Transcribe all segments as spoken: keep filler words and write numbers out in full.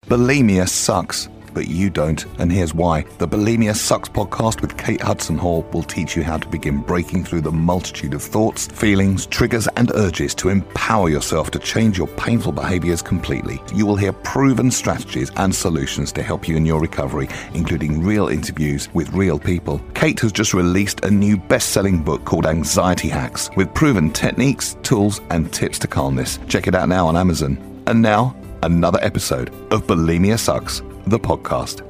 Bulimia sucks, but you don't, and here's why. The Bulimia Sucks podcast with Kate Hudson Hall will teach you how to begin breaking through the multitude of thoughts, feelings, triggers, and urges to empower yourself to change your painful behaviors completely. You will hear proven strategies and solutions to help you in your recovery, including real interviews with real people. Kate has just released a new best-selling book called Anxiety Hacks, with proven techniques, tools, and tips to calmness. Check it out now on Amazon. And now, another episode of Bulimia Sucks, the podcast.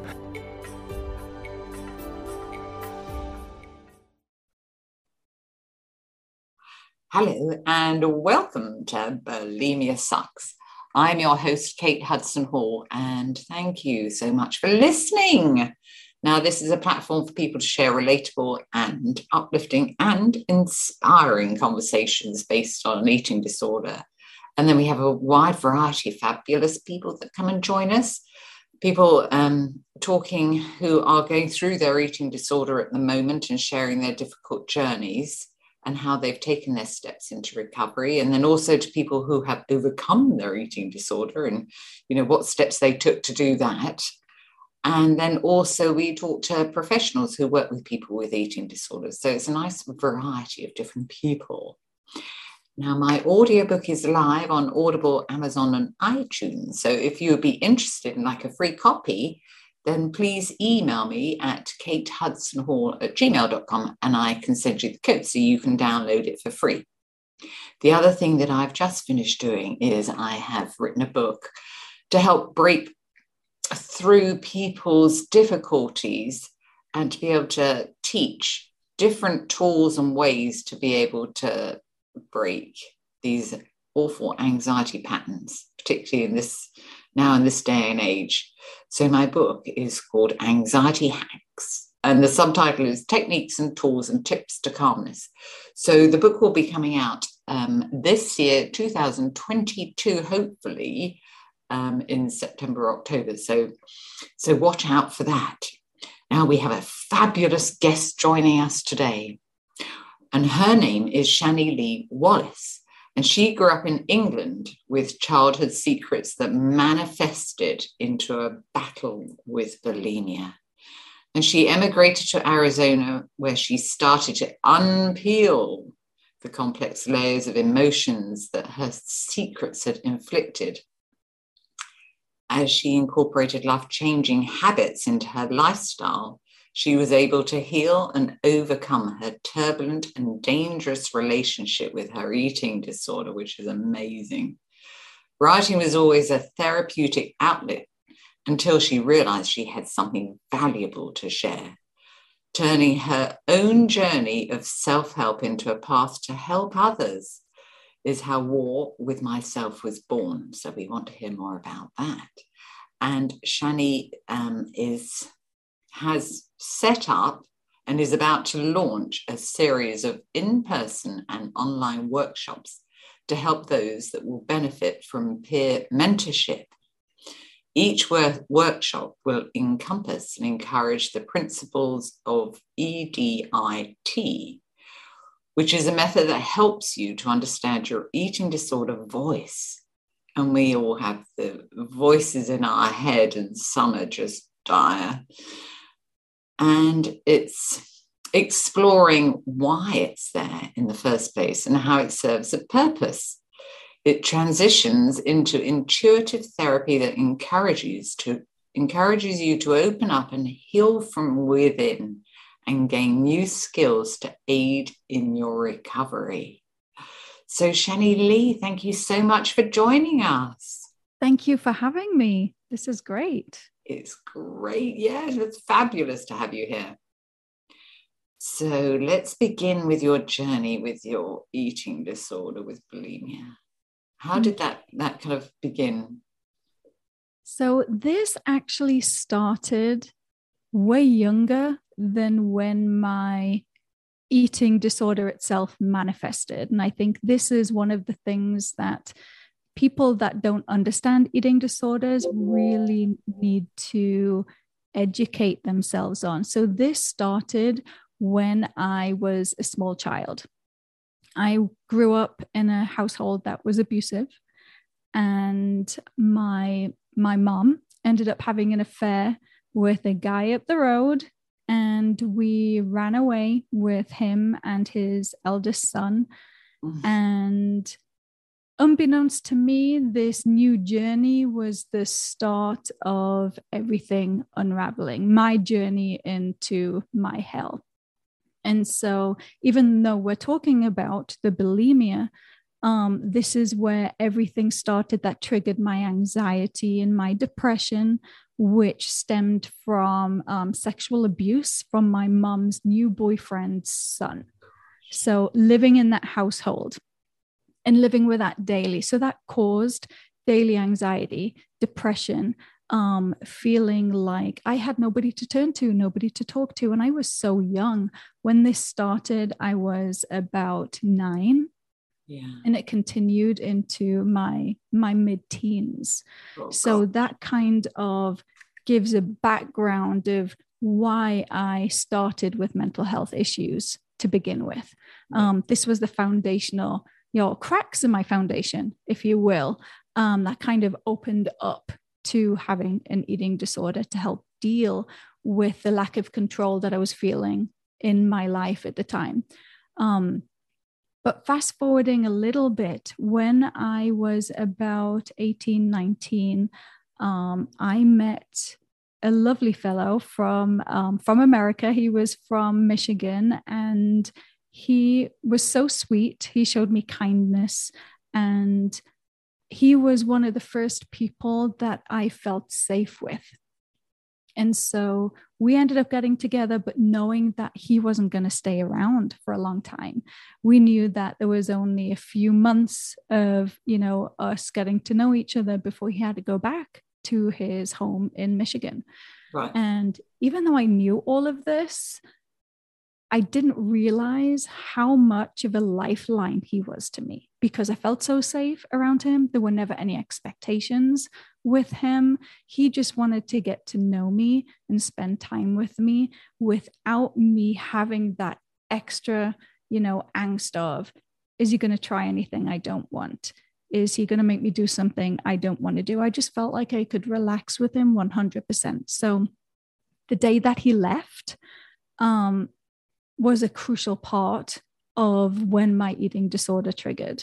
Hello and welcome to Bulimia Sucks. I'm your host, Kate Hudson Hall, and thank you so much for listening. Now, this is a platform for people to share relatable and uplifting and inspiring conversations based on an eating disorder. And then we have a wide variety of fabulous people that come and join us. People um, talking who are going through their eating disorder at the moment and sharing their difficult journeys and how they've taken their steps into recovery. And then also to people who have overcome their eating disorder and, you know, what steps they took to do that. And then also we talk to professionals who work with people with eating disorders. So it's a nice variety of different people. Now, my audiobook is live on Audible, Amazon, and iTunes. So if you would be interested in like a free copy, then please email me at katehudsonhall at gmail dot com and I can send you the code so you can download it for free. The other thing that I've just finished doing is I have written a book to help break through people's difficulties and to be able to teach different tools and ways to be able to break these awful anxiety patterns, particularly in this now in this day and age. So my book is called Anxiety Hacks, and the subtitle is Techniques and Tools and Tips to Calmness. So the book will be coming out um, this year, two thousand twenty-two, hopefully um, in September, October. So, so watch out for that. Now we have a fabulous guest joining us today. And her name is Shani Lee Wallace. And she grew up in England with childhood secrets that manifested into a battle with bulimia. And she emigrated to Arizona, where she started to unpeel the complex layers of emotions that her secrets had inflicted. As she incorporated life-changing habits into her lifestyle, she was able to heal and overcome her turbulent and dangerous relationship with her eating disorder, which is amazing. Writing was always a therapeutic outlet until she realized she had something valuable to share. Turning her own journey of self-help into a path to help others is how War with Myself was born. So we want to hear more about that. And Shani um, is... has set up and is about to launch a series of in-person and online workshops to help those that will benefit from peer mentorship. Each work- workshop will encompass and encourage the principles of E D I T, which is a method that helps you to understand your eating disorder voice. And we all have the voices in our head, and some are just dire. And it's exploring why it's there in the first place and how it serves a purpose. It transitions into intuitive therapy that encourages to encourages you to open up and heal from within and gain new skills to aid in your recovery. So Shani Lee, thank you so much for joining us. Thank you for having me. This is great. It's great. Yes, it's fabulous to have you here. So let's begin with your journey with your eating disorder with bulimia. How did that, that kind of begin? So this actually started way younger than when my eating disorder itself manifested. And I think this is one of the things that people that don't understand eating disorders really need to educate themselves on. So this started when I was a small child. I grew up in a household that was abusive, and my my mom ended up having an affair with a guy up the road, and we ran away with him and his eldest son. Mm-hmm. And unbeknownst to me, this new journey was the start of everything unraveling, my journey into my hell. And so even though we're talking about the bulimia, um, this is where everything started that triggered my anxiety and my depression, which stemmed from um, sexual abuse from my mom's new boyfriend's son. So living in that household and living with that daily. So that caused daily anxiety, depression, um, feeling like I had nobody to turn to, nobody to talk to. And I was so young. When this started, I was about nine. Yeah. And it continued into my my mid-teens. Oh, so God. That kind of gives a background of why I started with mental health issues to begin with. Um, this was the foundational, you know, cracks in my foundation, if you will, um, that kind of opened up to having an eating disorder to help deal with the lack of control that I was feeling in my life at the time. Um, But fast forwarding a little bit, when I was about eighteen, nineteen, um, I met a lovely fellow from, um, from America. He was from Michigan, and he was so sweet. He showed me kindness, and he was one of the first people that I felt safe with. And so we ended up getting together, but knowing that he wasn't going to stay around for a long time. We knew that there was only a few months of, you know, us getting to know each other before he had to go back to his home in Michigan. Right. And even though I knew all of this, I didn't realize how much of a lifeline he was to me, because I felt so safe around him. There were never any expectations with him. He just wanted to get to know me and spend time with me without me having that extra, you know, angst of, is he going to try anything I don't want? Is he going to make me do something I don't want to do? I just felt like I could relax with him one hundred percent. So the day that he left, um, was a crucial part of when my eating disorder triggered,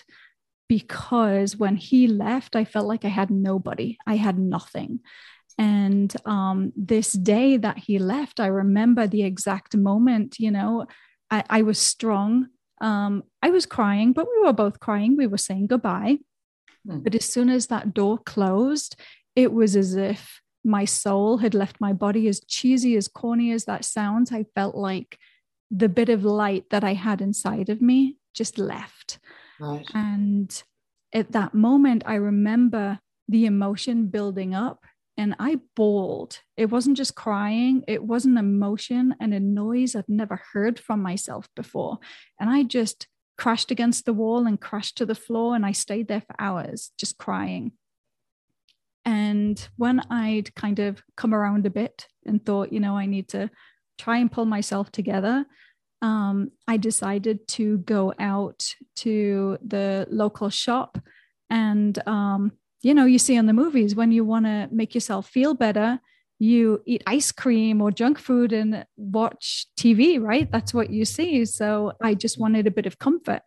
because when he left, I felt like I had nobody, I had nothing. And um, this day that he left, I remember the exact moment, you know, I, I was strong. Um, I was crying, but we were both crying. We were saying goodbye. Mm. But as soon as that door closed, it was as if my soul had left my body. As cheesy, as corny as that sounds, I felt like the bit of light that I had inside of me just left. Right. And at that moment, I remember the emotion building up, and I bawled. It wasn't just crying. It was an emotion and a noise I'd never heard from myself before. And I just crashed against the wall and crashed to the floor, and I stayed there for hours just crying. And when I'd kind of come around a bit and thought, you know, I need to try and pull myself together, um, I decided to go out to the local shop. And, um, you know, you see in the movies, when you want to make yourself feel better, you eat ice cream or junk food and watch T V, right? That's what you see. So I just wanted a bit of comfort.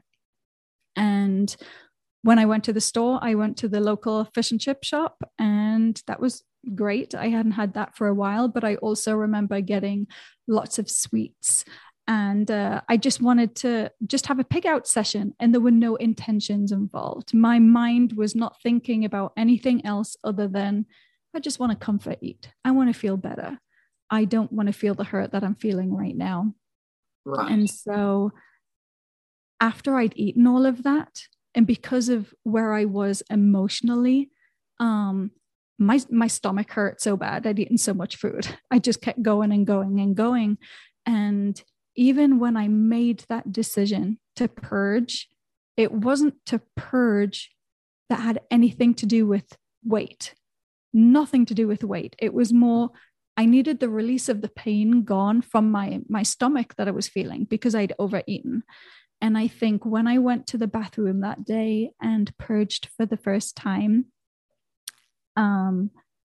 And when I went to the store, I went to the local fish and chip shop, and that was great. I hadn't had that for a while, but I also remember getting lots of sweets. And uh, I just wanted to just have a pig out session, and there were no intentions involved. My mind was not thinking about anything else other than, I just want to comfort eat. I want to feel better. I don't want to feel the hurt that I'm feeling right now. Right. And so after I'd eaten all of that, and because of where I was emotionally, um, my, my stomach hurt so bad. I'd eaten so much food. I just kept going and going and going. And even when I made that decision to purge, it wasn't to purge that had anything to do with weight, nothing to do with weight. It was more, I needed the release of the pain gone from my, my stomach that I was feeling because I'd overeaten. And I think when I went to the bathroom that day and purged for the first time, um,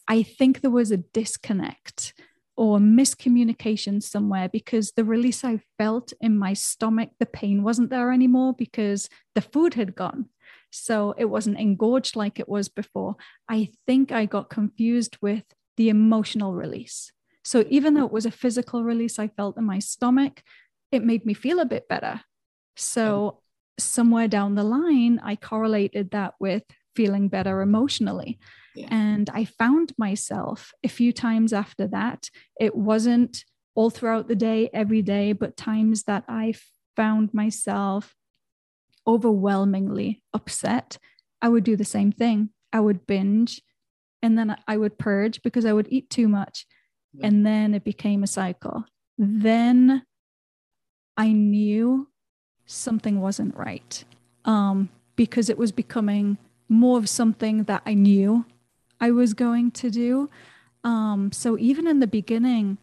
I think there was a disconnect or miscommunication somewhere, because the release I felt in my stomach, the pain wasn't there anymore because the food had gone. So it wasn't engorged like it was before. I think I got confused with the emotional release. So even though it was a physical release I felt in my stomach, it made me feel a bit better. So somewhere down the line, I correlated that with feeling better emotionally. Yeah. And I found myself a few times after that. It wasn't all throughout the day, every day, but times that I found myself overwhelmingly upset, I would do the same thing. I would binge, and then I would purge because I would eat too much. Yeah. And then it became a cycle. Then I knew something wasn't right, um, because it was becoming more of something that I knew I was going to do. Um, so even in the beginning,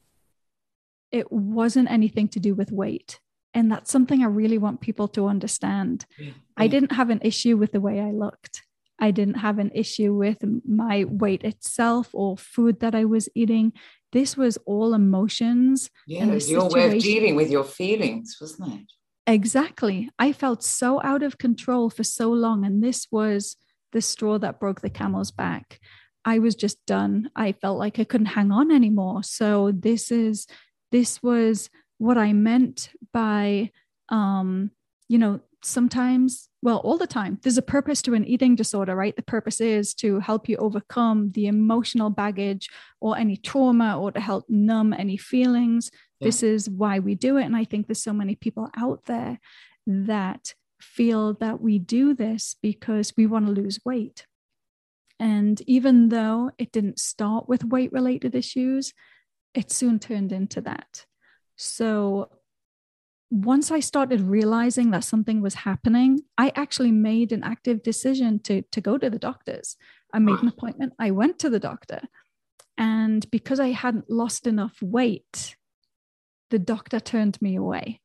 it wasn't anything to do with weight. And that's something I really want people to understand. Yeah, yeah. I didn't have an issue with the way I looked. I didn't have an issue with my weight itself or food that I was eating. This was all emotions. Yeah, it was your way of dealing with your feelings, wasn't it? Exactly. I felt so out of control for so long. And this was the straw that broke the camel's back. I was just done. I felt like I couldn't hang on anymore. So this is, this was what I meant by, um, you know, sometimes, well, all the time, there's a purpose to an eating disorder, right? The purpose is to help you overcome the emotional baggage or any trauma, or to help numb any feelings. Yeah. This is why we do it. And I think there's so many people out there that feel that we do this because we want to lose weight. And even though it didn't start with weight-related issues, it soon turned into that. So once I started realizing that something was happening, I actually made an active decision to, to go to the doctors. I made an appointment. I went to the doctor. And because I hadn't lost enough weight, the doctor turned me away.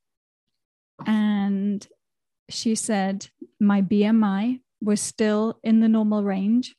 And she said my B M I was still in the normal range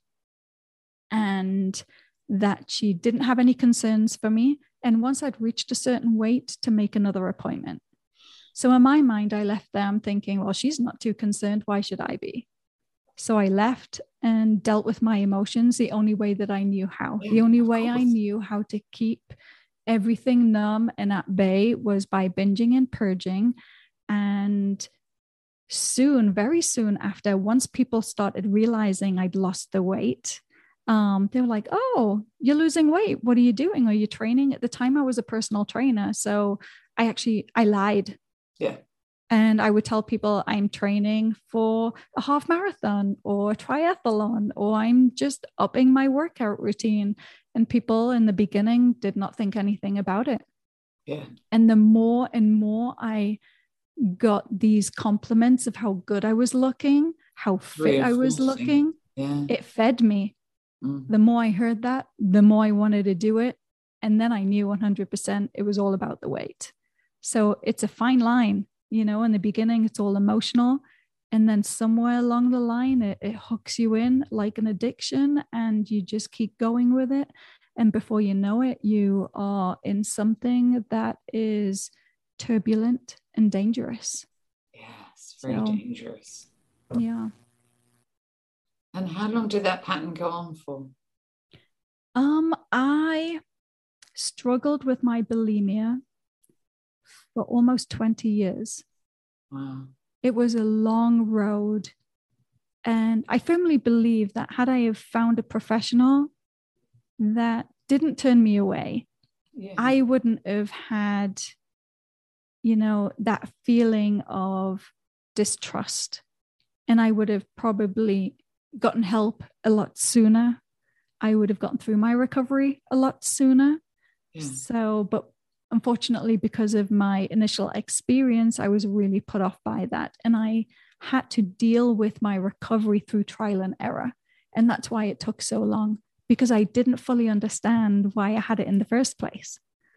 and that she didn't have any concerns for me. And once I'd reached a certain weight, to make another appointment. So in my mind, I left them thinking, well, she's not too concerned. Why should I be? So I left and dealt with my emotions the only way that I knew how. Yeah, the only way I knew how to keep everything numb and at bay was by binging and purging. And soon, very soon after, once people started realizing I'd lost the weight, um, they were like, oh, you're losing weight. What are you doing? Are you training? At the time, I was a personal trainer. So I actually, I lied. Yeah. And I would tell people I'm training for a half marathon or a triathlon, or I'm just upping my workout routine. And people in the beginning did not think anything about it. Yeah. And the more and more I got these compliments of how good I was looking, how fit I was looking, yeah. it fed me. Mm. The more I heard that, the more I wanted to do it. And then I knew one hundred percent it was all about the weight. So it's a fine line, you know, in the beginning, it's all emotional. And then somewhere along the line, it, it hooks you in like an addiction, and you just keep going with it. And before you know it, you are in something that is turbulent and dangerous. Yes, very so, dangerous. Yeah. And how long did that pattern go on for? Um, I struggled with my bulimia for almost twenty years. Wow. It was a long road. And I firmly believe that had I have found a professional that didn't turn me away, yeah. I wouldn't have had, you know, that feeling of distrust. And I would have probably gotten help a lot sooner. I would have gotten through my recovery a lot sooner. Yeah. So, but unfortunately, because of my initial experience, I was really put off by that. And I had to deal with my recovery through trial and error. And that's why it took so long, because I didn't fully understand why I had it in the first place.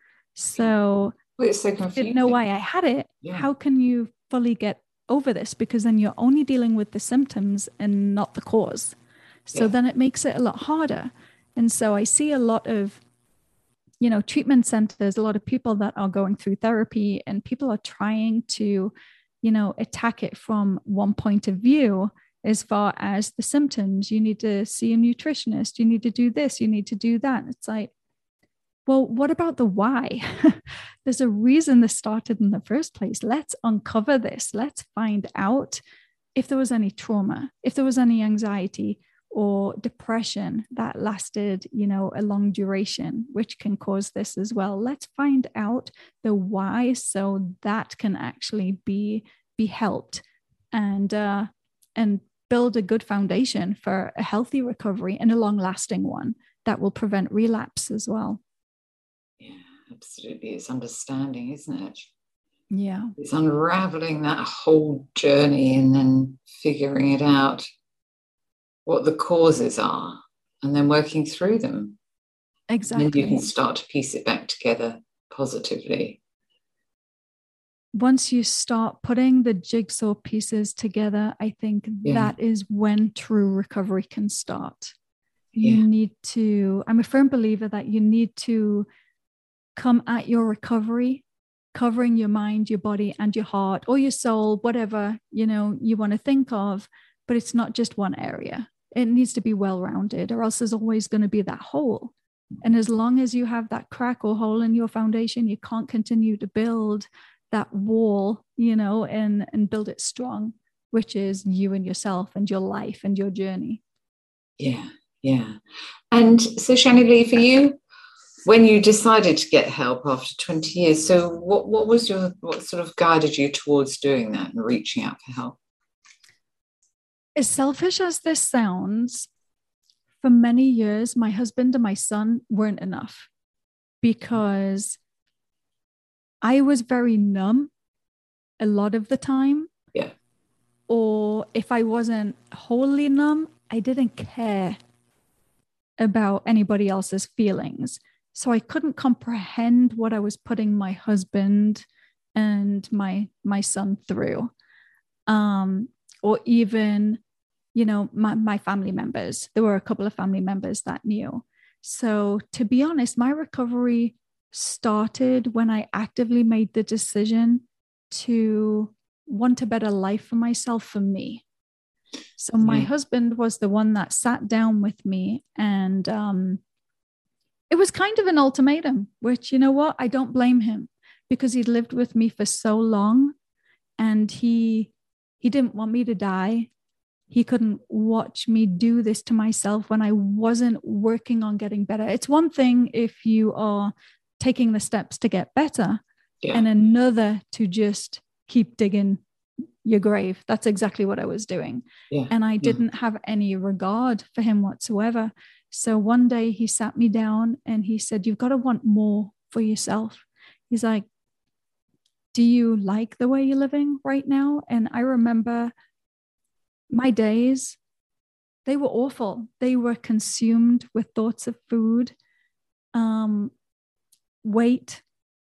So, well, it's so confusing. I didn't know why I had it. Yeah. How can you fully get over this? Because then you're only dealing with the symptoms and not the cause. So yeah. then it makes it a lot harder. And so I see a lot of, you know, treatment centers, a lot of people that are going through therapy, and people are trying to, you know, attack it from one point of view as far as the symptoms. You need to see a nutritionist, you need to do this, you need to do that. It's like, well, what about the why? There's a reason this started in the first place. Let's uncover this. Let's find out if there was any trauma, if there was any anxiety or depression that lasted, you know, a long duration, which can cause this as well. Let's find out the why so that can actually be, be helped and, uh, and build a good foundation for a healthy recovery and a long-lasting one that will prevent relapse as well. Yeah, absolutely. It's understanding, isn't it? Yeah. It's unraveling that whole journey and then figuring it out, what the causes are, and then working through them. Exactly. And you can start to piece it back together positively. Once you start putting the jigsaw pieces together, I think yeah. that is when true recovery can start. You yeah. need to, I'm a firm believer that you need to come at your recovery, covering your mind, your body, and your heart, or your soul, whatever, you know, you want to think of, but it's not just one area. It needs to be well-rounded, or else there's always going to be that hole. And as long as you have that crack or hole in your foundation, you can't continue to build that wall, you know, and, and build it strong, which is you and yourself and your life and your journey. Yeah, yeah. And so Shani Lee, for you, when you decided to get help after twenty years, so what, what was your, what sort of guided you towards doing that and reaching out for help? As selfish as this sounds, for many years, my husband and my son weren't enough because I was very numb a lot of the time. Yeah. Or if I wasn't wholly numb, I didn't care about anybody else's feelings. So I couldn't comprehend what I was putting my husband and my my son through. Um, or even, you know, my, my family members. There were a couple of family members that knew. So to be honest, my recovery started when I actively made the decision to want a better life for myself, for me. So my mm. husband was the one that sat down with me, and um, it was kind of an ultimatum, which, you know what, I don't blame him, because he'd lived with me for so long, and he he didn't want me to die. He couldn't watch me do this to myself when I wasn't working on getting better. It's one thing if you are taking the steps to get better, yeah. and another to just keep digging your grave. That's exactly what I was doing. Yeah. And I didn't yeah. have any regard for him whatsoever. So one day he sat me down and he said, you've got to want more for yourself. He's like, do you like the way you're living right now? And I remember my days, they were awful. They were consumed with thoughts of food, um, weight,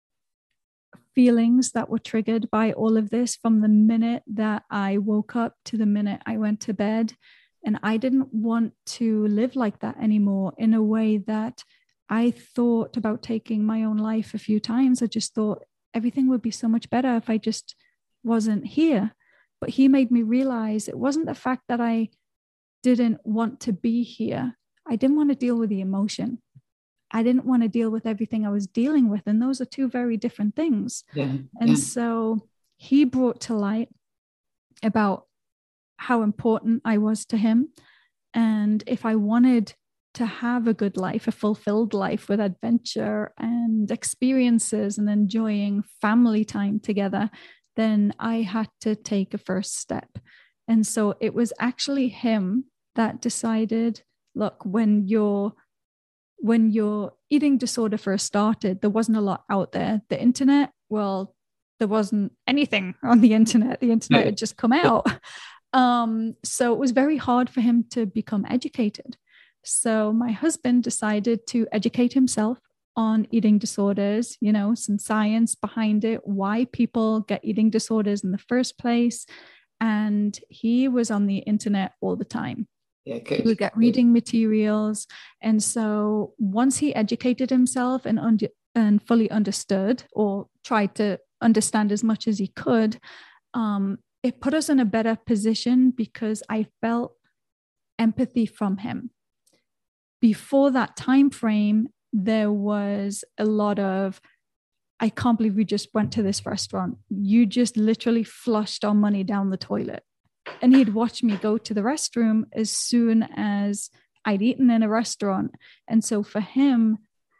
feelings that were triggered by all of this from the minute that I woke up to the minute I went to bed. And I didn't want to live like that anymore, in a way that I thought about taking my own life a few times. I just thought everything would be so much better if I just wasn't here. But he made me realize it wasn't the fact that I didn't want to be here. I didn't want to deal with the emotion. I didn't want to deal with everything I was dealing with. And those are two very different things. Yeah, and yeah. so he brought to light about how important I was to him. And if I wanted to have a good life, a fulfilled life with adventure and experiences and enjoying family time together, then I had to take a first step. And so it was actually him that decided, look, when you're when your eating disorder first started, there wasn't a lot out there. The internet, well, there wasn't anything on the internet. The internet had just come out. Um, so it was very hard for him to become educated. So my husband decided to educate himself on eating disorders, you know, some science behind it, why people get eating disorders in the first place. And he was on the internet all the time. Yeah, good. He would get reading materials. And so once he educated himself and under, and fully understood, or tried to understand as much as he could, um, it put us in a better position because I felt empathy from him. Before that time frame, there was a lot of, I can't believe we just went to this restaurant. You just literally flushed our money down the toilet. And he'd watch me go to the restroom as soon as I'd eaten in a restaurant. And so for him,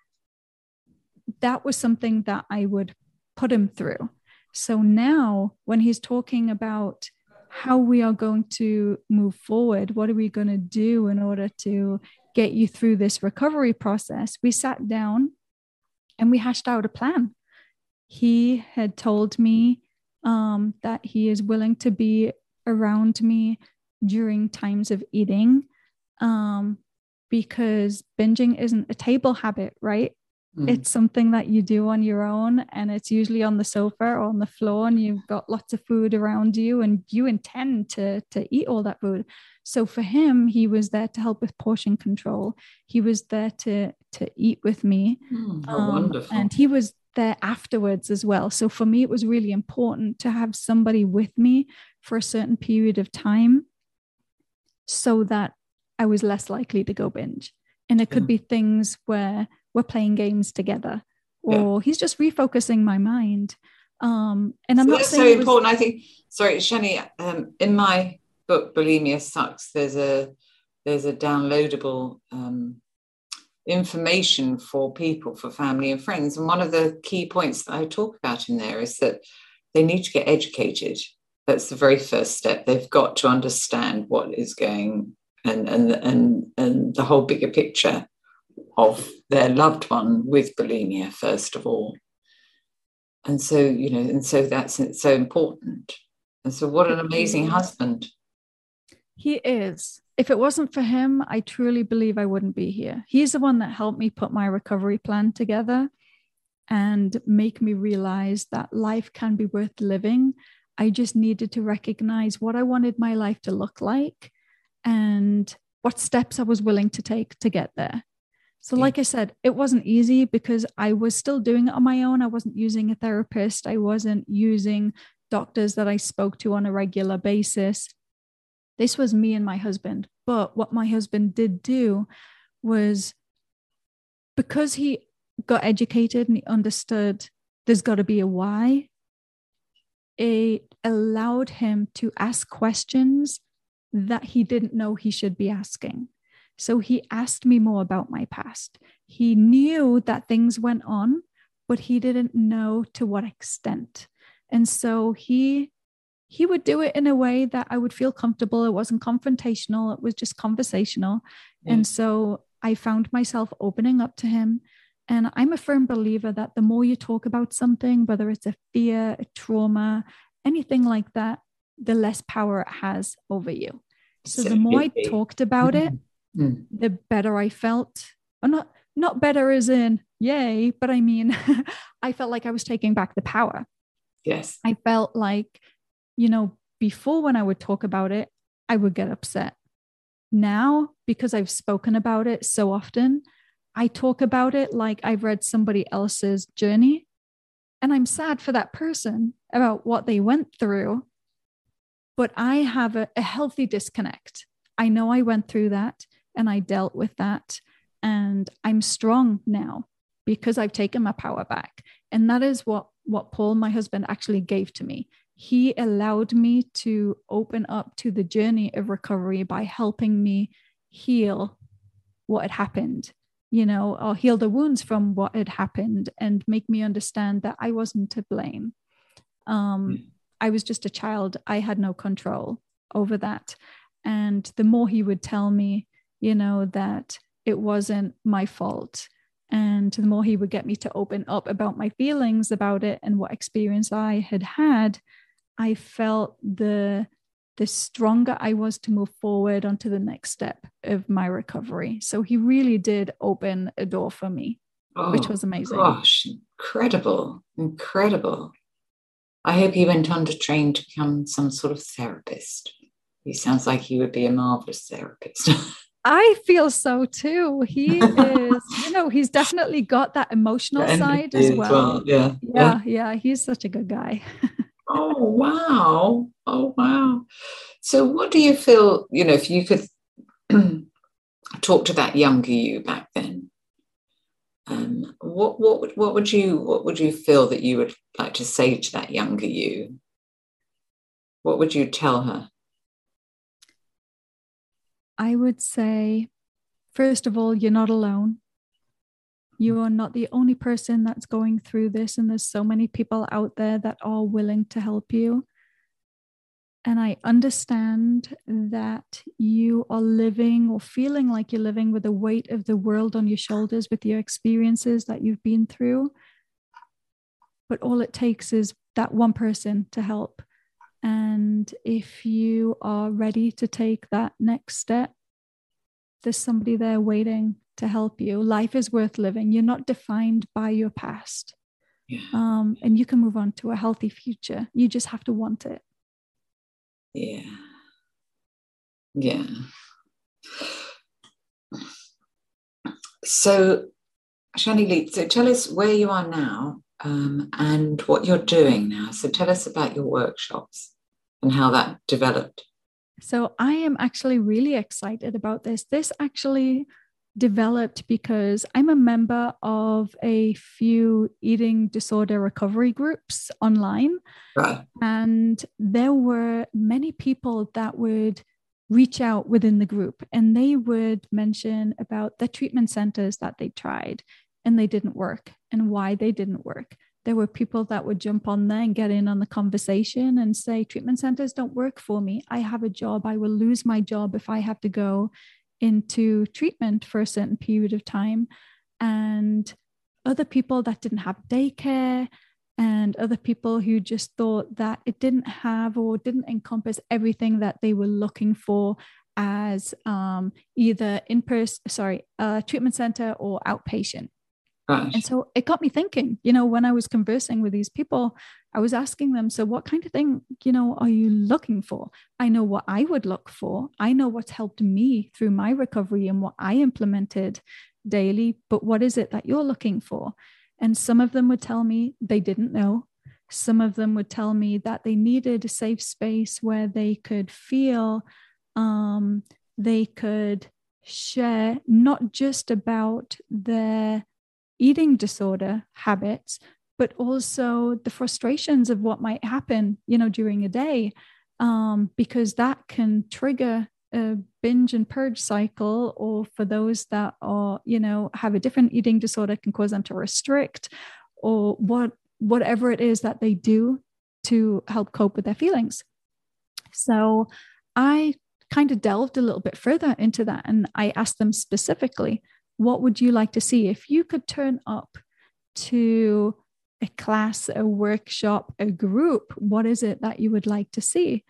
that was something that I would put him through. So now when he's talking about how we are going to move forward, what are we going to do in order to get you through this recovery process, we sat down and we hashed out a plan. He had told me um, that he is willing to be around me during times of eating, um, because binging isn't a table habit, right? Mm. It's something that you do on your own, and it's usually on the sofa or on the floor, and you've got lots of food around you and you intend to, to eat all that food. So for him, he was there to help with portion control. He was there to, to eat with me. Mm, how um, wonderful. And he was there afterwards as well. So for me, it was really important to have somebody with me for a certain period of time so that I was less likely to go binge. And it could yeah. be things where we're playing games together, or yeah. he's just refocusing my mind. Um, and I'm so not that's saying so was... important. I think, sorry, Shani, um, in my book, Bulimia Sucks, there's a, there's a downloadable um, information for people, for family and friends. And one of the key points that I talk about in there is that they need to get educated. That's the very first step. They've got to understand what is going and and and and the whole bigger picture of their loved one with bulimia, first of all. And so, you know, and so that's so important. And so what an amazing husband. He is. If it wasn't for him, I truly believe I wouldn't be here. He's the one that helped me put my recovery plan together and make me realize that life can be worth living. I just needed to recognize what I wanted my life to look like and what steps I was willing to take to get there. So like I said, it wasn't easy because I was still doing it on my own. I wasn't using a therapist. I wasn't using doctors that I spoke to on a regular basis. This was me and my husband. But what my husband did do was, because he got educated and he understood there's got to be a why, it allowed him to ask questions that he didn't know he should be asking. So he asked me more about my past. He knew that things went on, but he didn't know to what extent. And so he he would do it in a way that I would feel comfortable. It wasn't confrontational. It was just conversational. Yeah. And so I found myself opening up to him. And I'm a firm believer that the more you talk about something, whether it's a fear, a trauma, anything like that, the less power it has over you. So the more I talked about it, mm. the better I felt. Or not, not better as in, yay, but I mean, I felt like I was taking back the power. Yes. I felt like, you know, before when I would talk about it, I would get upset. Now, because I've spoken about it so often, I talk about it like I've read somebody else's journey, and I'm sad for that person about what they went through, but I have a, a healthy disconnect. I know I went through that and I dealt with that, and I'm strong now because I've taken my power back. And that is what, what Paul, my husband, actually gave to me. He allowed me to open up to the journey of recovery by helping me heal what had happened, you know, or heal the wounds from what had happened and make me understand that I wasn't to blame. Um, I was just a child. I had no control over that. And the more he would tell me, you know, that it wasn't my fault, and the more he would get me to open up about my feelings about it and what experience I had had, I felt the the stronger I was to move forward onto the next step of my recovery. So he really did open a door for me, oh, which was amazing. Gosh, incredible, incredible. I hope you went on to train to become some sort of therapist. He sounds like he would be a marvelous therapist. I feel so too. He is, you know, he's definitely got that emotional side as well. as well. Yeah. Yeah. Yeah. He's such a good guy. Oh, wow. Oh, wow. So what do you feel, you know, if you could talk to that younger you back then, um, what, what, would, what would you, what would you feel that you would like to say to that younger you? What would you tell her? I would say, first of all, you're not alone. You are not the only person that's going through this, and there's so many people out there that are willing to help you. And I understand that you are living or feeling like you're living with the weight of the world on your shoulders with your experiences that you've been through. But all it takes is that one person to help. And if you are ready to take that next step, there's somebody there waiting to help you. Life is worth living. You're not defined by your past. Yeah. Um, and you can move on to a healthy future. You just have to want it. Yeah. Yeah. So, Shani-Lee, so tell us where you are now um, and what you're doing now. So tell us about your workshops and how that developed. So I am actually really excited about this. This actually developed because I'm a member of a few eating disorder recovery groups online. Right. And there were many people that would reach out within the group, and they would mention about the treatment centers that they tried and they didn't work and why they didn't work. There were people that would jump on there and get in on the conversation and say, treatment centers don't work for me. I have a job. I will lose my job if I have to go into treatment for a certain period of time. And other people that didn't have daycare, and other people who just thought that it didn't have or didn't encompass everything that they were looking for as um, either in-person, sorry, uh, treatment center or outpatient. Right. And so it got me thinking, you know, when I was conversing with these people, I was asking them, so what kind of thing, you know, are you looking for? I know what I would look for. I know what's helped me through my recovery and what I implemented daily, but what is it that you're looking for? And some of them would tell me they didn't know. Some of them would tell me that they needed a safe space where they could feel um, they could share not just about their eating disorder habits, but also the frustrations of what might happen, you know, during a day, um, because that can trigger a binge and purge cycle, or for those that are, you know, have a different eating disorder, can cause them to restrict, or what, whatever it is that they do to help cope with their feelings. So I kind of delved a little bit further into that, and I asked them specifically, what would you like to see? If you could turn up to a class, a workshop, a group, what is it that you would like to see?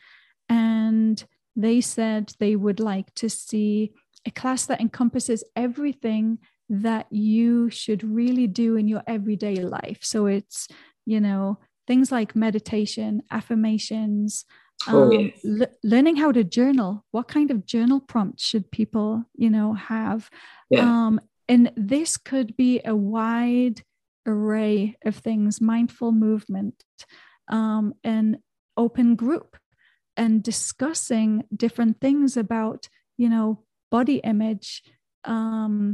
And they said they would like to see a class that encompasses everything that you should really do in your everyday life. So it's, you know, things like meditation, affirmations, Oh, um, yes. le- learning how to journal. What kind of journal prompts should people, you know, have? Yeah. Um, and this could be a wide array of things, mindful movement, um, an open group, and discussing different things about, you know, body image um,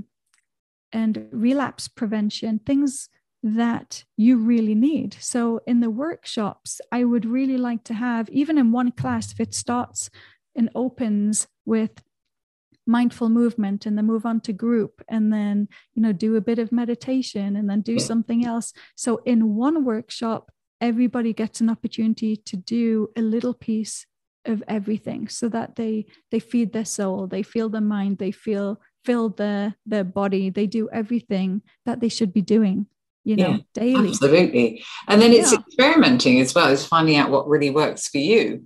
and relapse prevention, things that you really need. So in the workshops, I would really like to have, even in one class, if it starts and opens with mindful movement and then move on to group and then, you know, do a bit of meditation and then do Yeah. something else. So in one workshop, everybody gets an opportunity to do a little piece of everything, so that they they feed their soul, they feel their mind, they feel fill their their body, they do everything that they should be doing, you know, Yeah, daily. absolutely. And then it's Yeah. experimenting as well as finding out what really works for you.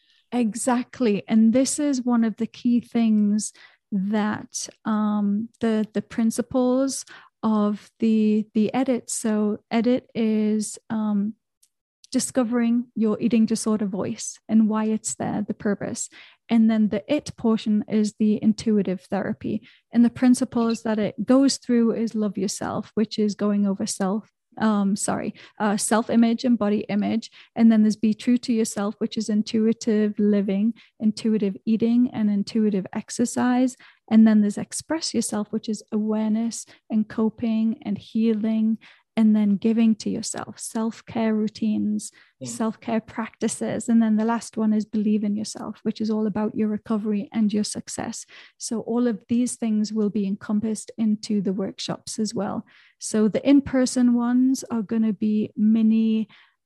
Exactly. And this is one of the key things that um, the the principles of the the edit. So edit is um, discovering your eating disorder voice and why it's there, the purpose. And then the it portion is the intuitive therapy. And the principles that it goes through is love yourself, which is going over self, um, sorry, uh, self-image and body image. And then there's be true to yourself, which is intuitive living, intuitive eating, and intuitive exercise. And then there's express yourself, which is awareness and coping and healing. And then giving to yourself, self-care routines, yeah. self-care practices. And then the last one is believe in yourself, which is all about your recovery and your success. So all of these things will be encompassed into the workshops as well. So the in-person ones are going to be mini,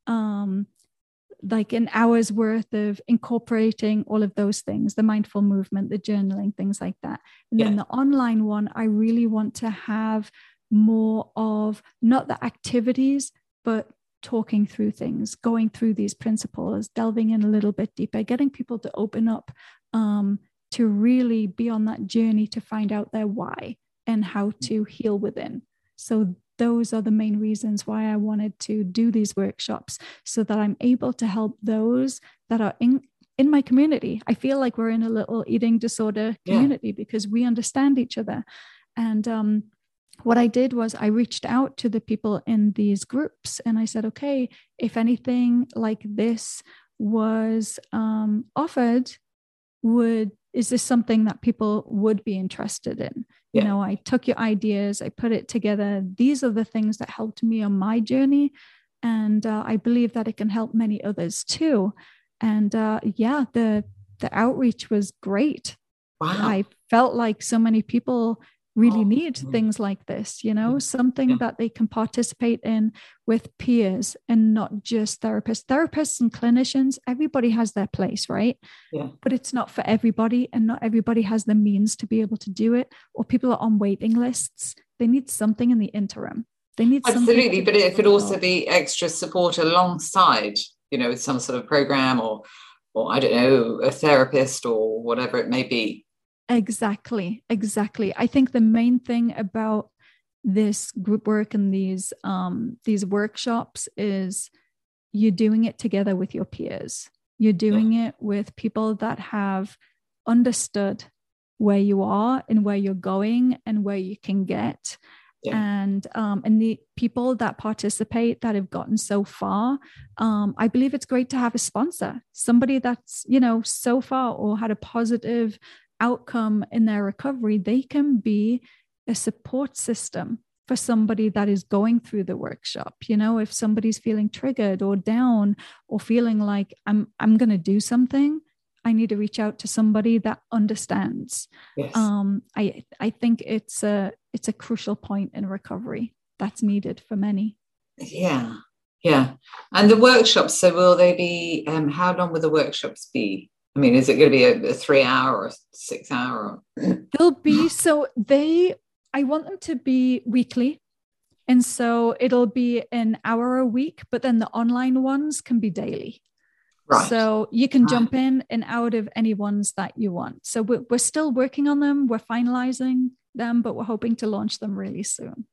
um, like an hour's worth of incorporating all of those things, the mindful movement, the journaling, things like that. And yeah. then the online one, I really want to have more of not the activities, but talking through things, going through these principles, delving in a little bit deeper, getting people to open up, um, to really be on that journey to find out their why and how to heal within. So those are the main reasons why I wanted to do these workshops, so that I'm able to help those that are in in my community. I feel like we're in a little eating disorder community, yeah. because we understand each other. And um what I did was I reached out to the people in these groups and I said, okay, if anything like this was um, offered, would, is this something that people would be interested in? Yeah. You know, I took your ideas, I put it together. These are the things that helped me on my journey. And uh, I believe that it can help many others too. And uh, yeah, the, the outreach was great. Wow. I felt like so many people really oh, need mm-hmm. things like this, you know, something yeah. that they can participate in with peers and not just therapists. Therapists and clinicians, everybody has their place, right? Yeah. But it's not for everybody, and not everybody has the means to be able to do it, or people are on waiting lists. They need something in the interim. They need absolutely, but it could also be extra support alongside, you know, with some sort of program or, or I don't know, a therapist or whatever it may be. Exactly. Exactly. I think the main thing about this group work and these, um, these workshops is you're doing it together with your peers. You're doing yeah. it with people that have understood where you are and where you're going and where you can get. Yeah. And, um, and the people that participate that have gotten so far, um, I believe it's great to have a sponsor, somebody that's, you know, so far or had a positive outcome in their recovery. They can be a support system for somebody that is going through the workshop. You know, if somebody's feeling triggered or down or feeling like I'm, I'm going to do something, I need to reach out to somebody that understands. Yes. Um, I, I think it's a, it's a crucial point in recovery that's needed for many. Yeah. Yeah. And the workshops, so will they be, um, how long will the workshops be? I mean, is it going to be a, a three hour or six hour? Or... They'll be, so they, I want them to be weekly. And so it'll be an hour a week, but then the online ones can be daily. Right. So you can right. jump in and out of any ones that you want. So we're, we're still working on them. We're finalizing them, but we're hoping to launch them really soon.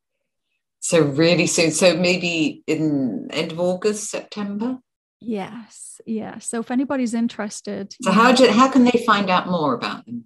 So really soon. So maybe in end of August, September? Yes. Yeah. So if anybody's interested. So how do, how can they find out more about them?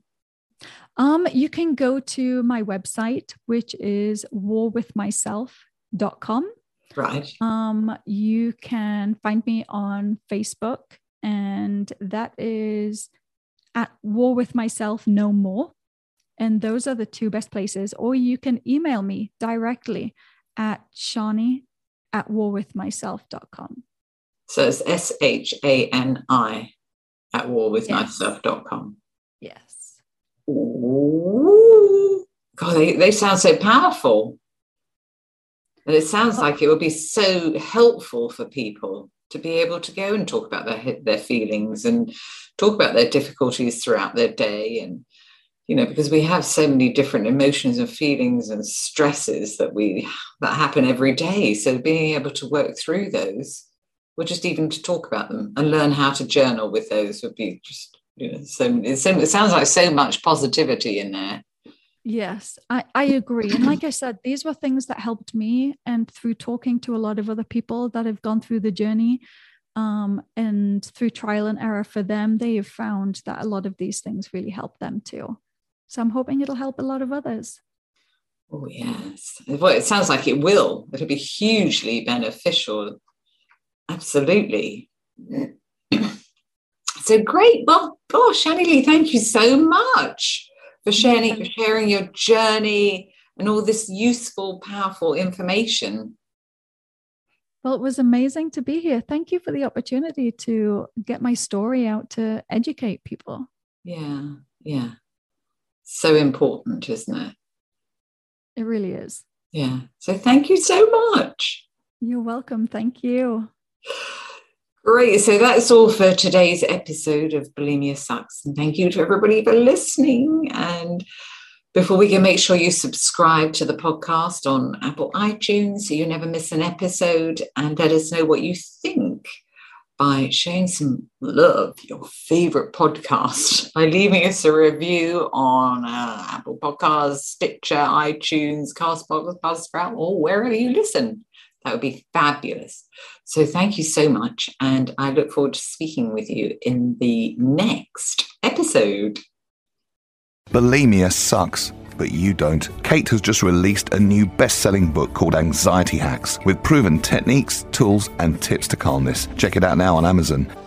Um, you can go to my website, which is war with myself dot com. Right. Um, you can find me on Facebook, and that is at War With Myself No More. And those are the two best places. Or you can email me directly at Shani at war with myself dot com. So it's S H A N I at war with myself dot com. Yes. Ooh. God, they, they sound so powerful. And it sounds like it would be so helpful for people to be able to go and talk about their their feelings and talk about their difficulties throughout their day. And, you know, because we have so many different emotions and feelings and stresses that we that happen every day. So being able to work through those, or just even to talk about them and learn how to journal with those would be just, you know, so it sounds like so much positivity in there. Yes, I, I agree. And like I said, these were things that helped me. And through talking to a lot of other people that have gone through the journey, Um, and through trial and error for them, they have found that a lot of these things really help them too. So I'm hoping it'll help a lot of others. Oh, yes. Well, it sounds like it will. It'll be hugely beneficial. Absolutely. So great. Well, gosh, Annie Lee, thank you so much for sharing, for sharing your journey and all this useful, powerful information. Well, it was amazing to be here. Thank you for the opportunity to get my story out to educate people. Yeah, yeah. So important, isn't it? It really is. Yeah. So thank you so much. You're welcome. Thank you. Great. So that's all for today's episode of Bulimia Sucks. And thank you to everybody for listening. And before we go, make sure you subscribe to the podcast on Apple iTunes so you never miss an episode, and let us know what you think by showing some love, your favorite podcast, by leaving us a review on uh, Apple Podcasts, Stitcher, iTunes, Castbox, Buzzsprout, or wherever you listen. That would be fabulous. So thank you so much. And I look forward to speaking with you in the next episode. Bulimia sucks, but you don't. Kate has just released a new best-selling book called Anxiety Hacks with proven techniques, tools, and tips to calmness. Check it out now on Amazon.